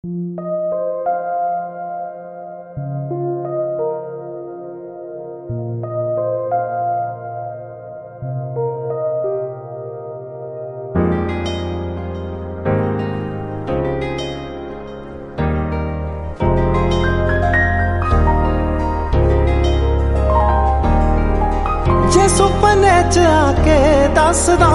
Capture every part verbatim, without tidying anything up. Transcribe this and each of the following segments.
जे सुपने च आके दसदा,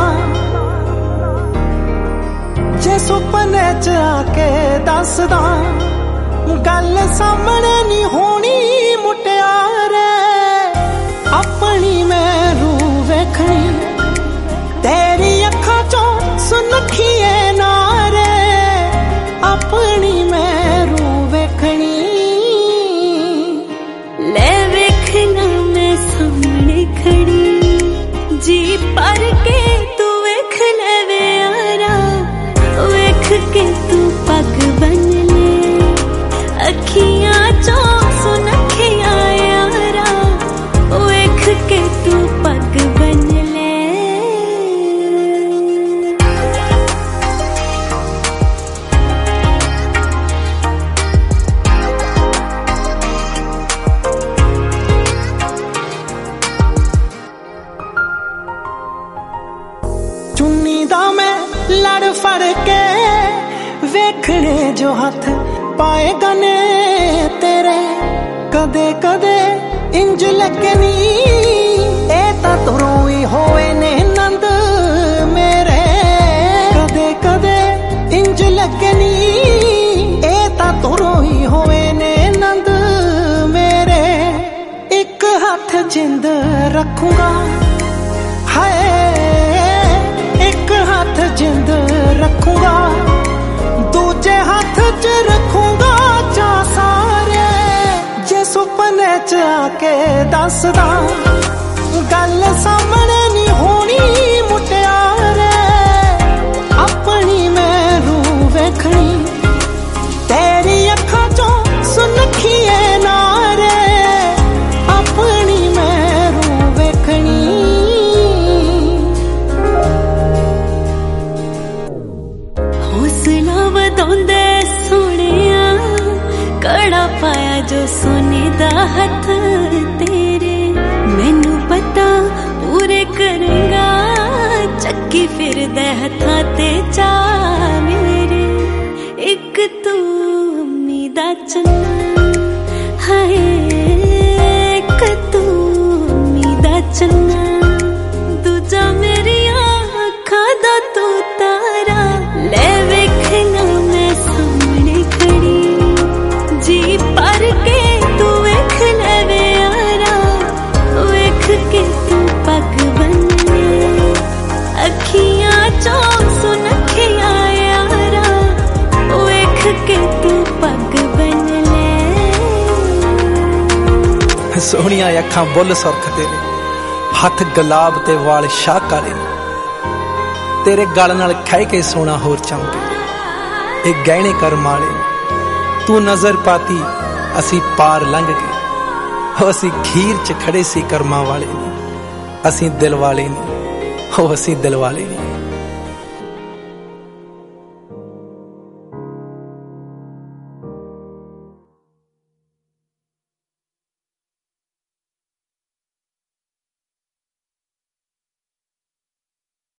जे सुपने च आके दसदा, गल सामने नहीं होनी मुटियारे, अपनी मैं रूह वेखनी तेरी अखां चों सुनखिए नारे, अपनी मैं रूह वेखनी ले वेखना मैं सामने खड़ी, जी पर के तू वेख ले वे यारा, वेख के तू पग बन ले, अखियां चो सुनखिया यारा, वेख के तू पग बन ले। चुन्नी दा मैं लड़ फड़ के वेखने जो हथ पाए गने तेरे, कदे कदे इंज लगनी ए ता तुरों ही होए ने नंद मेरे, कदे कदे इंज लगनी ए ता तुरों ही होए ने नंद मेरे, एक हाथ जिंद रखूंगा हाय, एक हाथ जिंद रखूंगा, दूजे हाथ च रखूंगा चा सारे, जे सुपने च आके दसदा, गल सामने नहीं होनी मुटियारे, अपनी मैं रूह वेखनी तेरी अखां चों सुनखिए नारे, अपनी मैं रूह वेखनी। हौसला वधाउंदे सोहणिया, कड़ा पाया जो सोने दा हथ तेरे, मैनू पता पूरे करेगा, चक्की फिरदे हथां ते चा मेरे, एक तू उम्मीदा चन्ना हाय, एक तू उम्मीदा चन्ना, दूजा मेरिया अखां दा तू तारा, ले वेखना मैं सामने खड़ी, जी पर के तू वेख ले वे यारा, वेख के तू पग बन ले, अखियां चो सुनखिया यारा, वेख के तू पग बन ले। सोहणिया अखां बुल सुरख तेरे, हथ गुलाब ते वाल शाह काले, तेरे गल नाल खह के सोना होर चमके, ए गहने कर माले, तू नजर पाती असी पार लंघ गए, हो असी खीर च खड़े सी करमां वाले, असी दिल वाले नहीं, हो असी दिल वाले नहीं।